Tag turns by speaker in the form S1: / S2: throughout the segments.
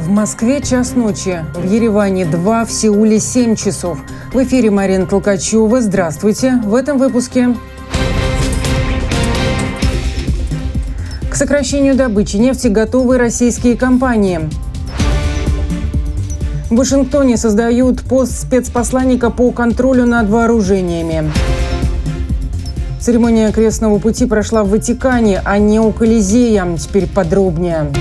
S1: Москве час ночи, в Ереване 2, в Сеуле 7 часов. В эфире Марина Толкачева. Здравствуйте. В этом выпуске. К сокращению добычи нефти готовы российские компании. В Вашингтоне создают пост спецпосланника по контролю над вооружениями. Церемония Крестного пути прошла в Ватикане, а не у Колизея. Теперь подробнее.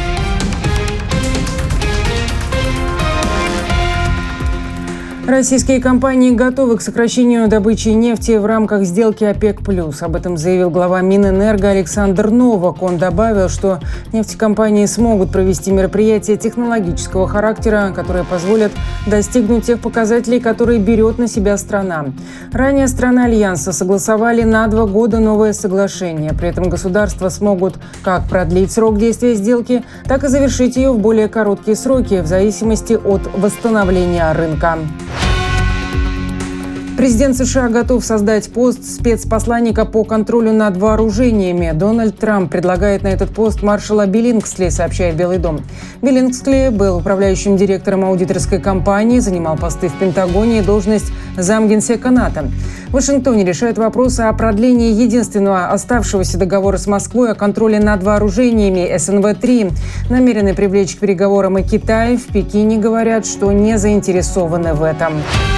S1: Российские компании готовы к сокращению добычи нефти в рамках сделки ОПЕК+. Об этом заявил глава Минэнерго Александр Новак. Он добавил, что нефтекомпании смогут провести мероприятия технологического характера, которые позволят достигнуть тех показателей, которые берет на себя страна. Ранее страны Альянса согласовали на 2 года новое соглашение. При этом государства смогут как продлить срок действия сделки, так и завершить ее в более короткие сроки, в зависимости от восстановления рынка. Президент США готов создать пост спецпосланника по контролю над вооружениями. Дональд Трамп предлагает на этот пост маршала Биллингсли, сообщает Белый дом. Биллингсли был управляющим директором аудиторской компании, занимал посты в Пентагоне и должность замгенсека НАТО. В Вашингтоне решают вопросы о продлении единственного оставшегося договора с Москвой о контроле над вооружениями СНВ-3. Намерены привлечь к переговорам и Китай. В Пекине говорят, что не заинтересованы в этом.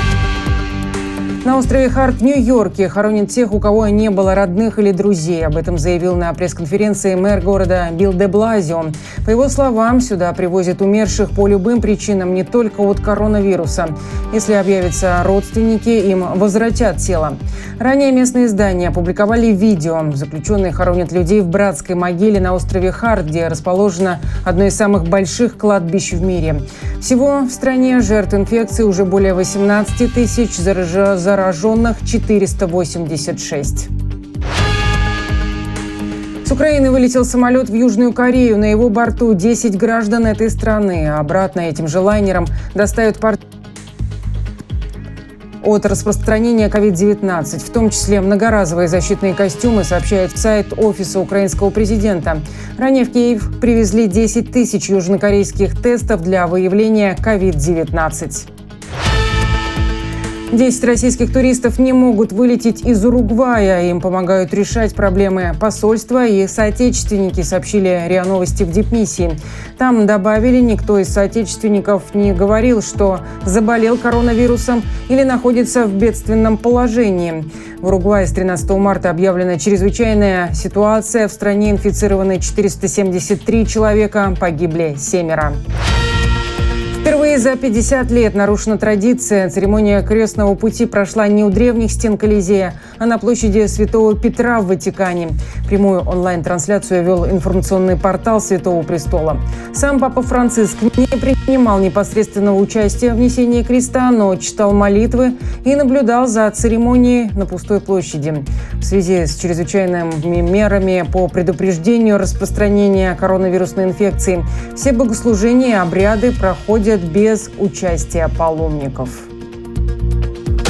S1: На острове Харт в Нью-Йорке хоронят тех, у кого не было родных или друзей. Об этом заявил на пресс-конференции мэр города Билл де Блазио. По его словам, сюда привозят умерших по любым причинам, не только от коронавируса. Если объявятся родственники, им возвратят тело. Ранее местные издания опубликовали видео. Заключенные хоронят людей в братской могиле на острове Харт, где расположено одно из самых больших кладбищ в мире. Всего в стране жертв инфекции уже более 18 тысяч, зараженных 486. С Украины вылетел самолет в Южную Корею. На его борту 10 граждан этой страны. Обратно этим же лайнером доставят от распространения COVID-19, в том числе многоразовые защитные костюмы, сообщает сайт офиса украинского президента. Ранее в Киев привезли 10 тысяч южнокорейских тестов для выявления COVID-19. 10 российских туристов не могут вылететь из Уругвая. Им помогают решать проблемы посольства и соотечественники, сообщили РИА Новости в дипмиссии. Там добавили, никто из соотечественников не говорил, что заболел коронавирусом или находится в бедственном положении. В Уругвае с 13 марта объявлена чрезвычайная ситуация. В стране инфицированы 473 человека, погибли 7. Впервые за 50 лет нарушена традиция. Церемония Крестного пути прошла не у древних стен Колизея, а на площади Святого Петра в Ватикане. Прямую онлайн-трансляцию вел информационный портал Святого Престола. Сам Папа Франциск не принимал непосредственного участия в несении креста, но читал молитвы и наблюдал за церемонией на пустой площади. В связи с чрезвычайными мерами по предупреждению распространения коронавирусной инфекции все богослужения и обряды проходят без участия паломников.